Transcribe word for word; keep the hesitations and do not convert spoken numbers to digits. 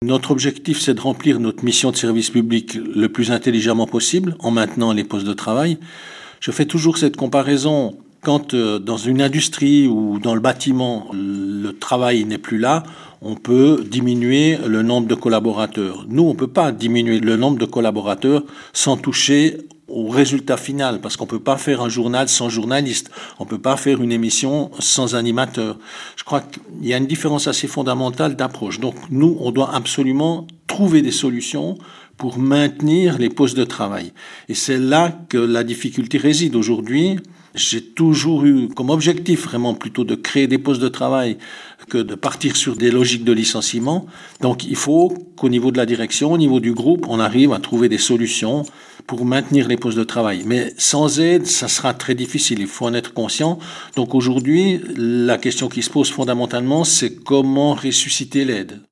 Notre objectif, c'est de remplir notre mission de service public le plus intelligemment possible en maintenant les postes de travail. Je fais toujours cette comparaison quand euh, dans une industrie ou dans le bâtiment, le travail n'est plus là, on peut diminuer le nombre de collaborateurs. Nous, on ne peut pas diminuer le nombre de collaborateurs sans toucher au résultat final, parce qu'on ne peut pas faire un journal sans journaliste, on ne peut pas faire une émission sans animateur. Je crois qu'il y a une différence assez fondamentale d'approche. Donc nous, on doit absolument trouver des solutions pour maintenir les postes de travail. Et c'est là que la difficulté réside aujourd'hui. J'ai toujours eu comme objectif vraiment plutôt de créer des postes de travail que de partir sur des logiques de licenciement. Donc il faut qu'au niveau de la direction, au niveau du groupe, on arrive à trouver des solutions pour maintenir les postes de travail. Mais sans aide, ça sera très difficile, il faut en être conscient. Donc aujourd'hui, la question qui se pose fondamentalement, c'est comment ressusciter l'aide.